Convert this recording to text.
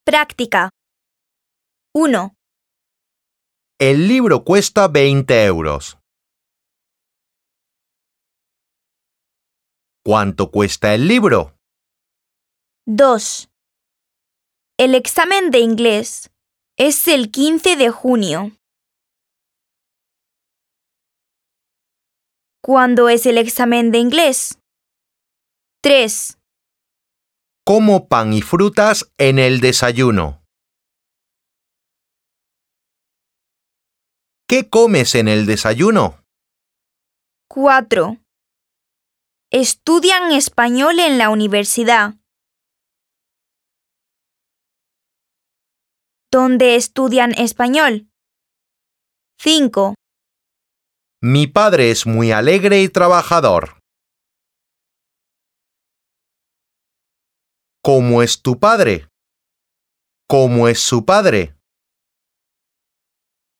Práctica. 1, El libro cuesta 20 euros. ¿Cuánto cuesta el libro? 2. El examen de inglés es el 15 de junio. ¿Cuándo es el examen de inglés? 3. Como pan y frutas en el desayuno. ¿Qué comes en el desayuno? 4. Estudian español en la universidad. ¿Dónde estudian español? 5. Mi padre es muy alegre y trabajador. ¿Cómo es tu padre? ¿Cómo es su padre?